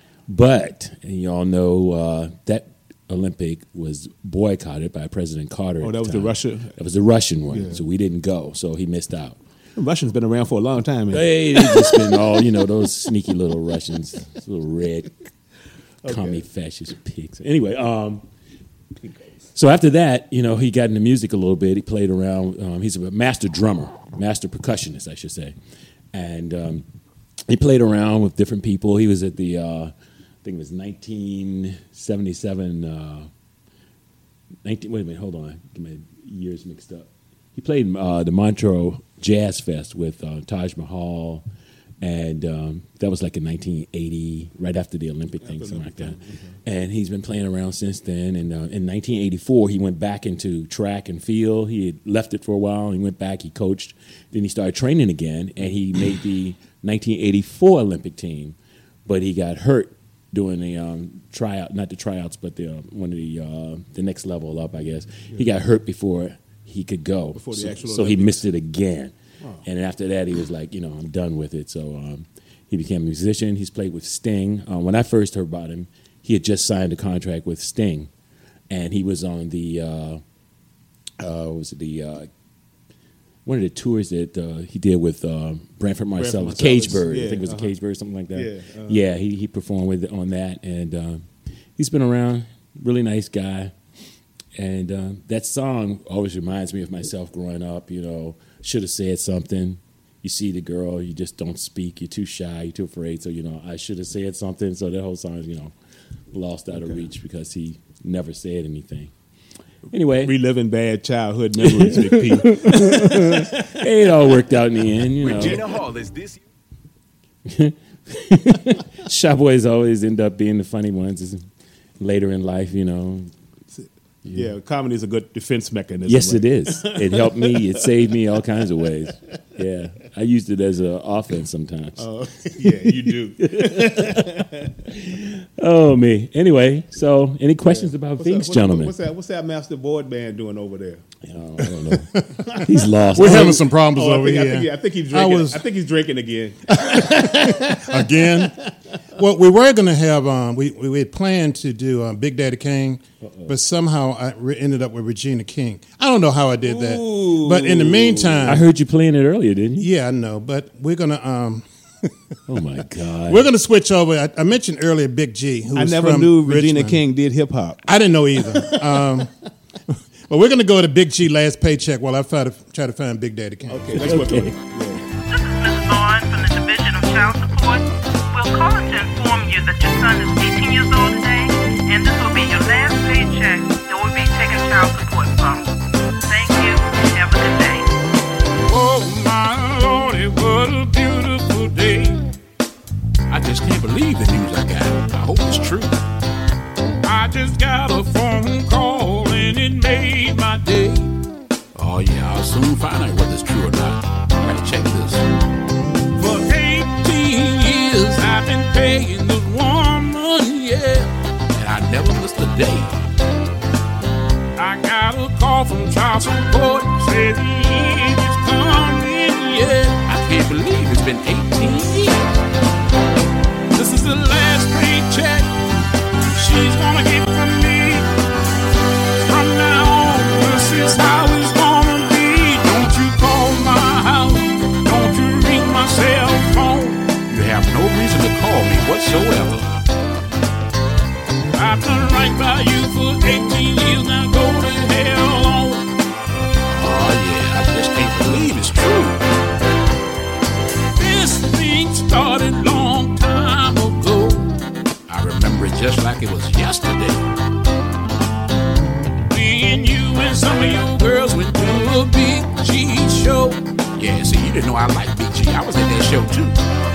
But and you all know uh, that Olympic was boycotted by President Carter. Oh, that was time. the Russia. That was the Russian one. Yeah. So we didn't go. So he missed out. The Russians been around for a long time. Man. They, they just been all, you know, those sneaky little Russians, those little red, okay. commie fascist pigs. Anyway, um, so after that, you know, he got into music a little bit. He played around. Um, he's a master drummer, master percussionist, I should say. And um, he played around with different people. He was at the, uh, I think it was nineteen seventy-seven. Uh, nineteen, wait a minute, hold on. Get my years mixed up. He played uh, the Montreux Jazz Fest with uh, Taj Mahal, and um, that was like in nineteen eighty, right after the Olympic thing, something like that. Mm-hmm. And he's been playing around since then. And uh, in nineteen eighty-four, he went back into track and field. He had left it for a while. He went back. He coached. Then he started training again, and he made the nineteen eighty-four Olympic team, but he got hurt doing the um, tryout, not the tryouts, but the uh, one of the uh, the next level up, I guess. Yeah. He got hurt before he could go, before the so, actual so he missed it again. Oh. And after that, he was like, you know, I'm done with it. So um, he became a musician. He's played with Sting. Uh, when I first heard about him, he had just signed a contract with Sting, and he was on the uh, uh, what was it the uh, one of the tours that uh, he did with uh, Branford Marsalis, Cage Bird. Yeah, I think it was uh-huh. a Cage Bird, something like that. Yeah, uh-huh. yeah he, he performed with on that, and uh, he's been around. Really nice guy. And uh, that song always reminds me of myself growing up. You know, should have said something. You see the girl, you just don't speak. You're too shy. You're too afraid. So, you know, I should have said something. So that whole song is, you know, lost out okay. of reach because he never said anything. Anyway. Reliving bad childhood memories, Big P. It all worked out in the end, you know. Regina Hall, is this Shy boys always end up being the funny ones later in life, you know. Yeah, comedy is a good defense mechanism. Yes, right? it is. It helped me. It saved me all kinds of ways. Yeah, I used it as an offense sometimes. Oh, yeah, you do. Oh, me. Anyway, so any questions yeah. about what's things, that, gentlemen? What's that? What's that master board man doing over there? Oh, I don't know. He's lost. We're having some problems oh, over I think, here. I think, I think he's drinking. I, was, I think he's drinking again. Again? Well, we were going to have, um, we, we had planned to do um, Big Daddy Kane, Uh-oh. but somehow I re- ended up with Regina King. I don't know how I did that. Ooh. But in the meantime. I heard you playing it earlier, didn't you? Yeah, I know. But we're going to. Um, oh, my God. We're going to switch over. I, I mentioned earlier Big G. Who I was never from knew Regina Richmond. King did hip hop. I didn't know either. um, but we're going to go to Big G last paycheck while I try to, try to find Big Daddy King. Okay, let's work on it. This is Miz Vaughn from the Division of Child Support. We'll call to inform you that your son is eighteen years old today, and this will be your last paycheck that we'll be taking child support from. Thank you, and have a good day. Oh, my Lord, it was a beautiful day. I just can't believe the news I got. I hope it's true. I just got a phone call, and it made my day. Oh, yeah, I'll soon find out whether it's true or not. I gotta check this. For eighteen years I've been paying this woman, yeah, and I never missed a day. I got a call from child support, said the end is coming, yeah. I can't believe it's been eighteen years. This is the last paycheck she's gonna get from me. From now on, this is how it's gonna be. Don't you call my house, don't you ring my cell phone. You have no reason to call me whatsoever. I've done right by you for eighteen years, now go to hell on. Oh yeah, I just can't believe it's true. This thing started long time ago. I just like it was yesterday. Me and you and some of your girls went to a Big G show. Yeah, see, you didn't know I liked Big G. I was at that show too.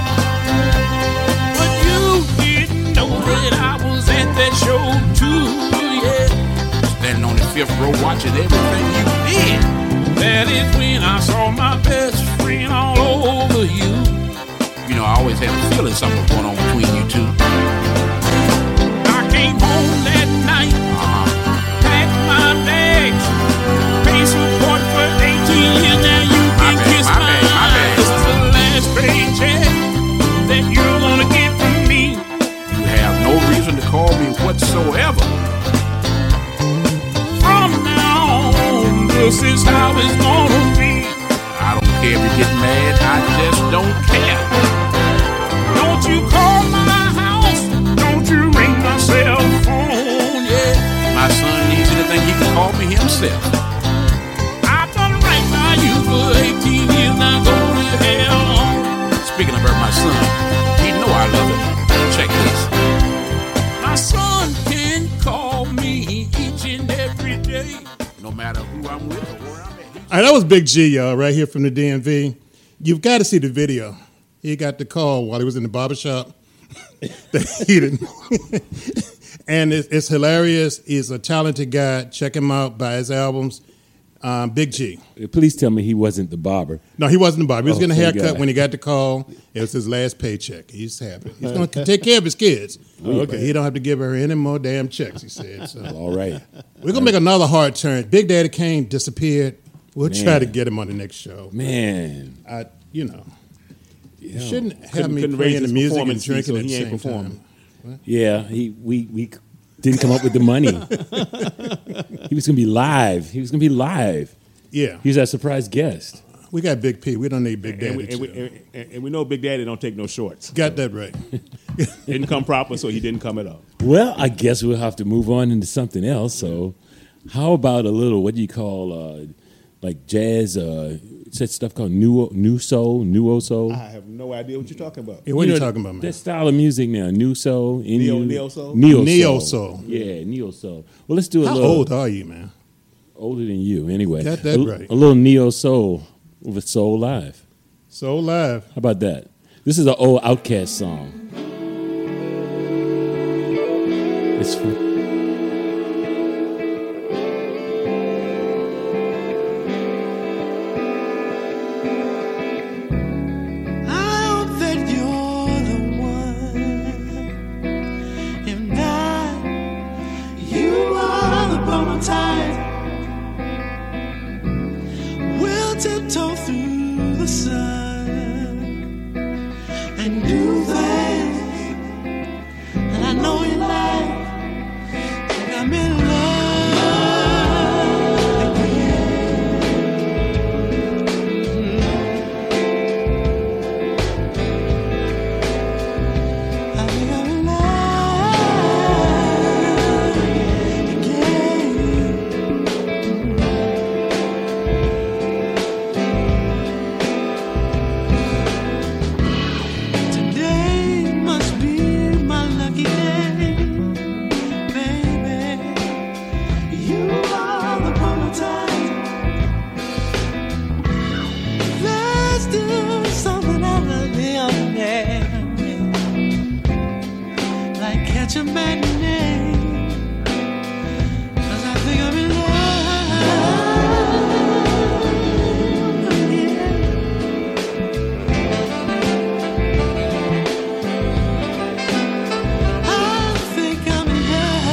But you didn't know that I was at that show too, yeah. Standing on the fifth row watching everything you did. That is when I saw my best friend all over you. You know, I always had a feeling something was going on between you two. I came home that night, uh-huh. packed my bags, paid support for eighteen years. Now you can my kiss bad, my, my, bad, my bad. This is the last paycheck that you're gonna get from me. You have no reason to call me whatsoever. From now on, this is how it's gonna be. I don't care if you get mad, I just don't care. Don't you call my house, don't you ring my cell phone, yeah. My son needs anything, he can call me himself. I've done right by you for eighteen years, now go to hell. Speaking of her, my son, he know I love him. Check this. My son can call me each and every day, no matter who I'm with or where I'm at. All right, that was Big G, y'all, right here from the D M V. You've got to see the video. He got the call while he was in the barbershop. he didn't. And it's, it's hilarious. He's a talented guy. Check him out, buy his albums. Um, Big G. Please tell me he wasn't the barber. No, he wasn't the barber. He was Oh, getting a thank haircut God. when he got the call. It was his last paycheck. He's happy. He's going to take care of his kids. Oh, okay. He don't have to give her any more damn checks, he said. So. All right. We're going to make another hard turn. Big Daddy Kane disappeared. We'll Man. try to get him on the next show. Man. I, you know. You Yeah. shouldn't have Couldn't- me couldn't raise playing the his music and performance fee, drinking so at the he ain't same performing. time. Yeah, he we we didn't come up with the money. He was gonna be live. He was gonna be live. Yeah. He was our surprise guest. We got Big P. We don't need Big Daddy. And we, and, we, too. and, and we know Big Daddy don't take no shorts. Got that right. Didn't come proper, so he didn't come at all. Well, I guess we'll have to move on into something else. So, how about a little what do you call uh, like jazz? Uh, such stuff called new new soul, new soul. I have no idea what you're talking about. Yeah, what are you know, talking about, man? That style of music now, new soul, Neo- Indian- neo soul? neo soul, Neo soul. Yeah, neo soul. Well, let's do a How little. old are you, man? Older than you, anyway. Got that a, right. A little neo soul with Soul Live. Soul Live. How about that? This is an old Outkast song. It's from, I hope that you're the one. If not, you are the prototype. We'll tiptoe through the sun and do things that I know you like. Think I'm in love again. I think I'm in love again. Today must be my lucky day, baby. You are the prototype. There's still something out of the ordinary, like catch a matinee. 'Cause I think I'm in love. I think I'm in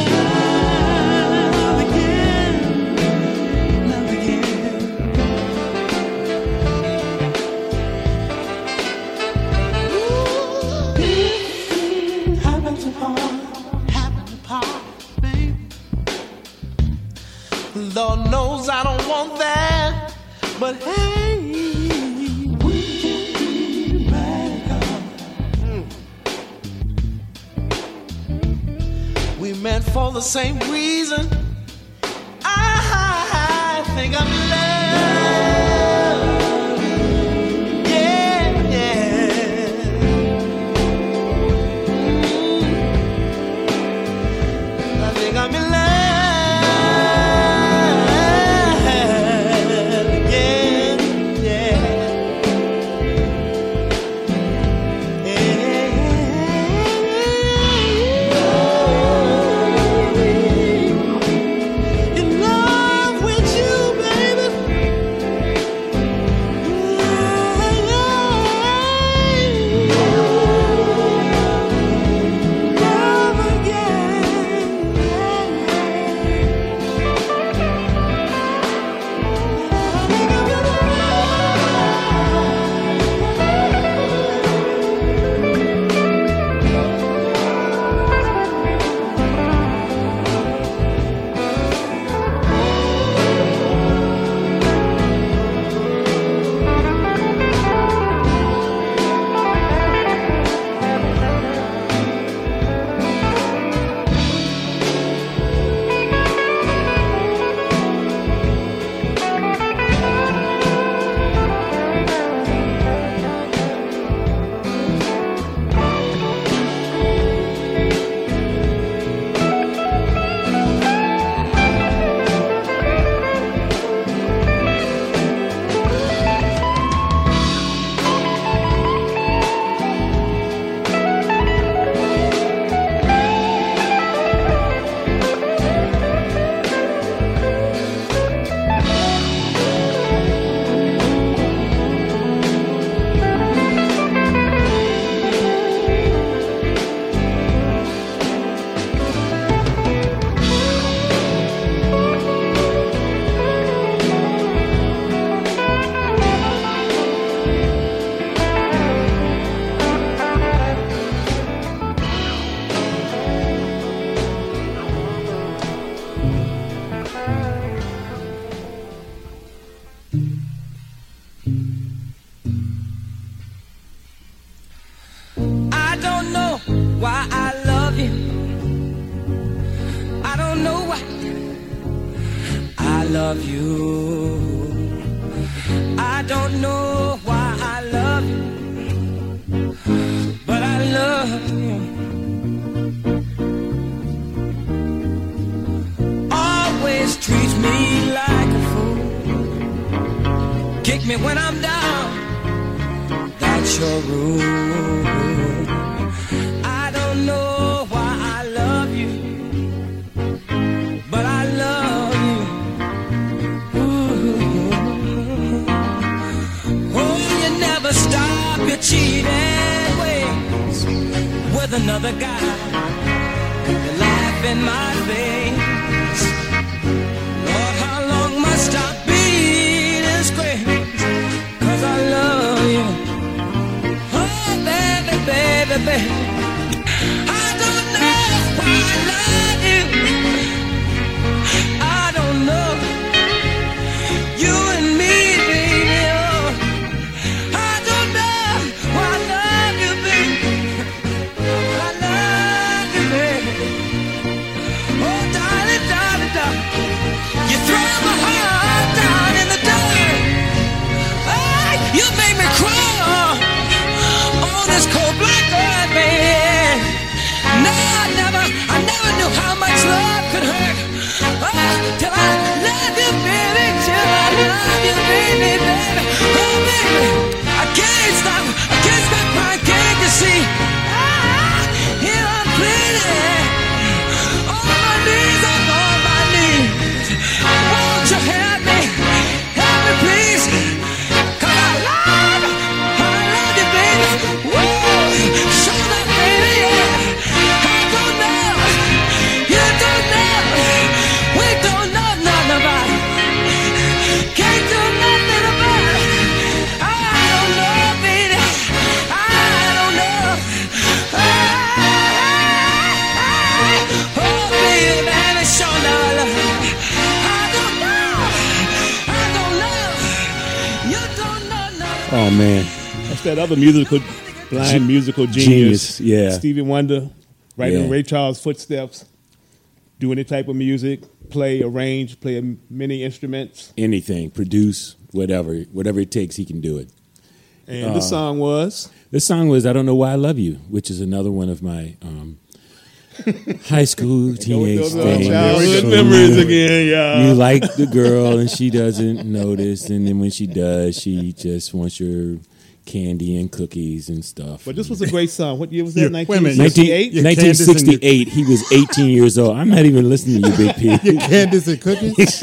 love again, love again. Ooh, happen to part, happen to part, baby. Lord knows I don't want that, but hey, we can be back up. We meant for the same reason. I think I'm in love. Yeah, yeah. Mm. love you. I don't know why I love you, but I love you. Always treats me like a fool. Kick me when I'm down. That's your rule. I don't know why I love you, but I love you. Ooh. Oh, you never stop your cheating ways with another guy. You laugh in my face. Lord, how long must I be disgraced? 'Cause I love you. Oh, baby, baby, baby. I don't know why I love you. I don't know. You and me, baby, oh. I don't know why I love you, baby. I love you, baby. Oh, darling, darling, darling. You throw my heart down in the dirt. Oh, you make me crawl on this cold black earth, baby. No, I never, I never knew how much love could hurt. Oh, till I love you, baby, till I love you, baby, baby. Oh, baby, I can't stop, I can't stop crying, can't you see? Ah, here I'm pleading, on my knees, I'm on my knees. Won't you help me, help me please? 'Cause I love, I love you, baby. Woo, show that baby, yeah. I don't know, you don't know, we don't know nothing about it. Can't do nothing about it. I don't know, baby, I don't know. Oh, baby, baby, show no love. I don't know, I don't know, you don't know nothing. Oh man, That's that other musical, blind musical genius. Genius, yeah. Stevie Wonder, right in Yeah. Ray Charles' footsteps, do any type of music, play, arrange, play many instruments. anything, produce, whatever, whatever it takes, he can do it. And Uh, the song was? This song was "I Don't Know Why I Love You," which is another one of my um, high school teenage those are things. childhood memories again, yeah. You like the girl and she doesn't notice, and then when she does, she just wants your candy and cookies and stuff. But this was a great song. What year was that? Yeah, wait a minute. nineteen sixty-eight? Your nineteen sixty-eight. He was eighteen years old. I'm not even listening to you, Big P. Your candies and cookies?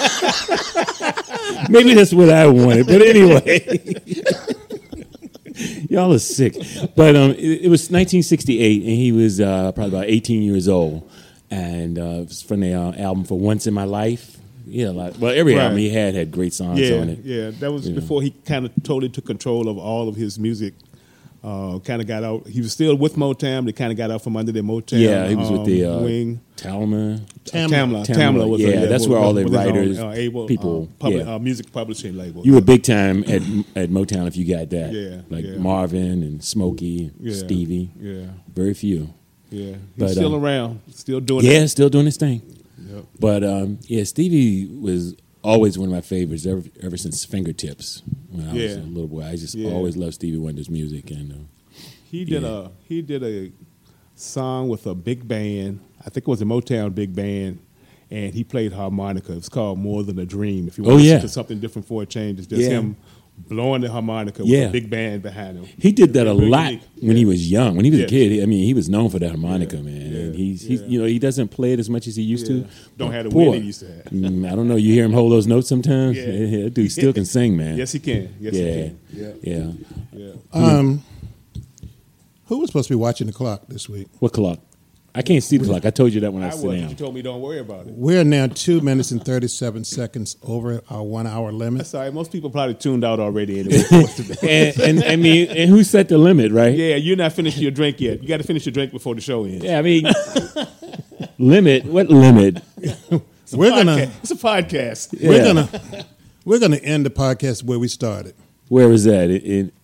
Maybe that's what I wanted, but anyway. Y'all are sick. But um, it, it was nineteen sixty-eight, and he was uh, probably about eighteen years old. And uh, it was from the uh, album For Once in My Life. Yeah, like, well, every Right. album he had had great songs Yeah, on it. yeah. That was You know. before he kind of totally took control of all of his music. Uh, kind of got out. He was still with Motown. They kind of got out from under their Motown. Yeah, he was um, with the uh, wing. Talma. Tamla. Tamla. Tamla, was yeah, a, that's was, where all the was his own, writers, uh, able, people, uh, public, yeah. uh, music publishing label. You were big time at at Motown if you got that. Yeah, like yeah. Marvin and Smokey, Yeah, Stevie. yeah. very few. Yeah, he's But, still um, around, still doing Yeah, it. still doing his thing. Yep. But um, yeah, Stevie was always one of my favorites ever ever since Fingertips when I was Yeah. a little boy. I just Yeah. always loved Stevie Wonder's music, and uh, He did yeah. a he did a song with a big band. I think it was a Motown big band, and he played harmonica. It's called More Than a Dream. If you want Oh, to yeah. listen to something different for a change, it's just Yeah. him blowing the harmonica Yeah. with a big band behind him. He did that a Very lot unique. when he was young. When he was Yeah. a kid, I mean, he was known for that harmonica, Yeah. man. Yeah. And he's, he's, Yeah. you know, he doesn't play it as much as he used Yeah. to. Don't But have the boy, wit he used to have. mm, I don't know. You hear him hold those notes sometimes. Yeah. Yeah, that dude still can sing, man. Yes, he can. Yes, he yeah. can. Yeah. yeah, Yeah. Um, who was supposed to be watching the clock this week? What clock? I can't see the clock. I told you that when I, I was was. down. You told me don't worry about it. We're now two minutes and thirty-seven seconds over our one-hour limit. That's all right. Most people probably tuned out already anyway. What's the- and, and I mean, and who set the limit, right? yeah, you're not finished your drink yet. You got to finish your drink before the show ends. Yeah, I mean, limit. What limit? It's a We're podcast. gonna- It's a podcast. We're Yeah. gonna we're gonna end the podcast where we started. Where was that? In, in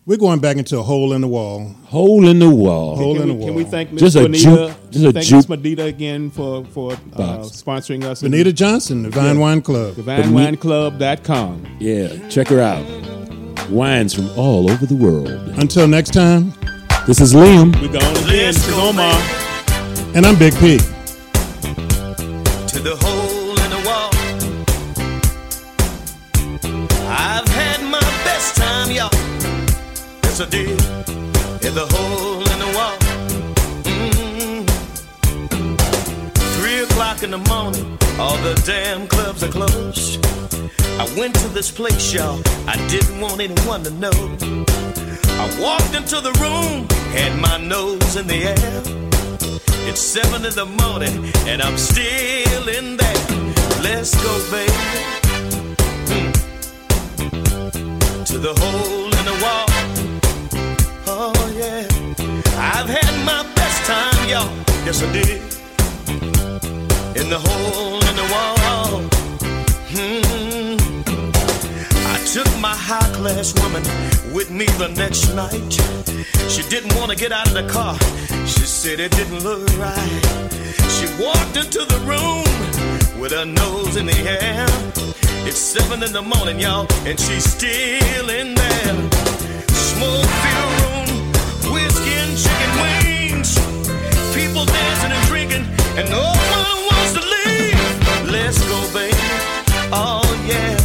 We're going back into a hole in the wall. Hole in the wall. Hole Can in the we, wall. can we thank Miss Just a Bonita? juke- just a thank juke- Miss Bonita again for for uh, Box. sponsoring us. Bonita Johnson, the Vine Wine Club. the vine wine club dot com. Yeah, check her out. Wines from all over the world. Until next time, this is Liam. We're going again. This is Omar. And I'm Big P. To the hole in the wall. I've had my best time, y'all. Yes, I did. In the hole in the wall. Mm-hmm. Three o'clock in the morning, all the damn clubs are closed. I went to this place, y'all. I didn't want anyone to know. I walked into the room, had my nose in the air. It's seven in the morning, and I'm still in there. Let's go, baby. Mm. To the hole in the wall. Oh, yeah. I've had my best time, y'all. Yes, I did. In the hole in the wall. Mm. I took my high-class woman with me the next night. She didn't want to get out of the car. She said it didn't look right. She walked into the room with her nose in the air. It's seven in the morning, y'all, and she's still in there. Smoke-filled room, whiskey and chicken wings. People dancing and drinking, and no one wants to leave. Let's go, baby. Oh, yeah.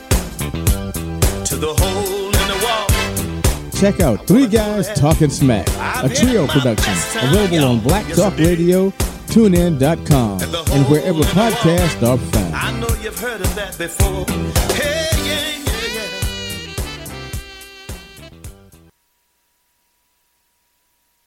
To the hole in the wall. Check out Three Guys Talking Smack, a trio production available on Black Talk Radio, tune in dot com, and wherever podcasts are found. I know you've heard of that before. Hey, yeah.